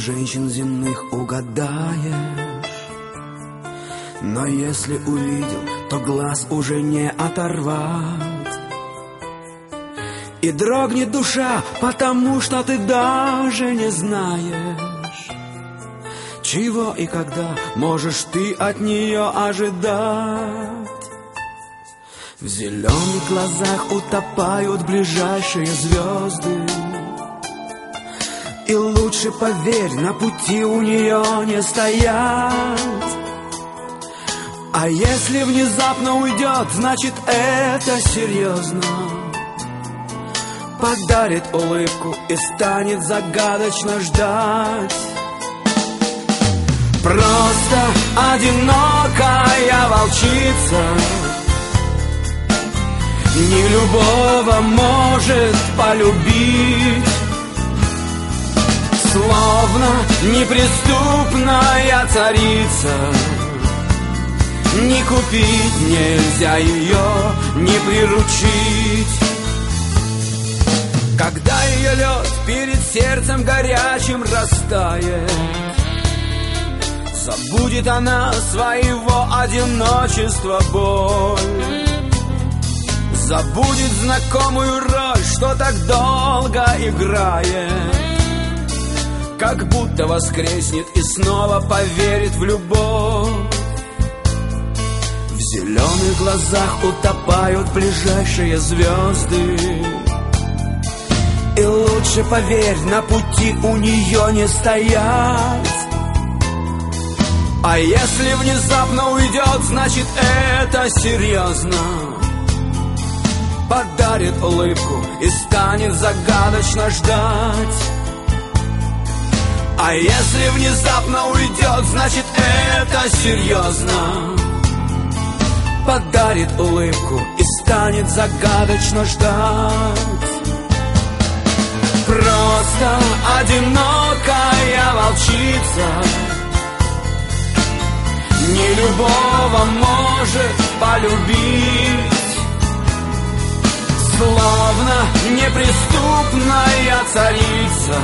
женщин земных угадаешь, но если увидел, то глаз уже не оторвать. И дрогнет душа, потому что ты даже не знаешь, чего и когда можешь ты от нее ожидать. В зеленых глазах утопают ближайшие звезды, и лучше, поверь, на пути у нее не стоять. А если внезапно уйдет, значит это серьезно. Подарит улыбку и станет загадочно ждать. Просто одинокая волчица не любого может полюбить. Словно неприступная царица, не купить нельзя ее, не приручить. Когда ее лед перед сердцем горячим растает, забудет она своего одиночества боль. Забудет знакомую роль, что так долго играет, как будто воскреснет и снова поверит в любовь. В зеленых глазах утопают ближайшие звезды, и лучше, поверь, на пути у нее не стоять. А если внезапно уйдет, значит это серьезно. Подарит улыбку и станет загадочно ждать. А если внезапно уйдет, значит это серьезно. Подарит улыбку и станет загадочно ждать. Просто одинокая волчица не любого может полюбить. Словно неприступная царица,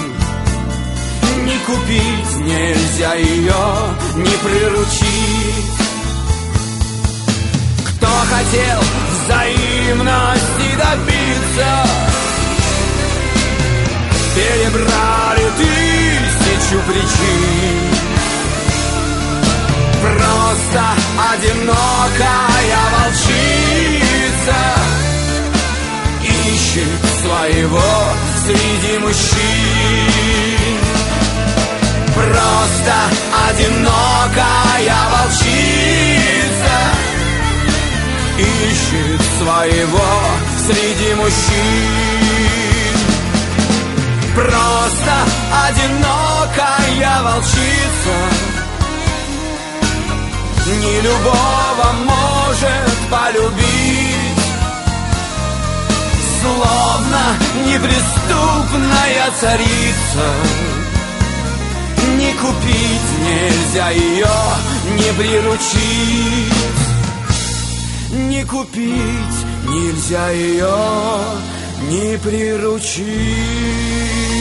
не купить нельзя ее, не приручить. Кто хотел взаимности добиться, перебрали тысячу причин. Просто одинокая волчица ищет своего среди мужчин. Просто одинокая волчица ищет своего среди мужчин. Просто одинокая волчица не любого может полюбить. Словно неприступная царица, не купить нельзя ее, не приручить. Не купить нельзя ее, не приручить.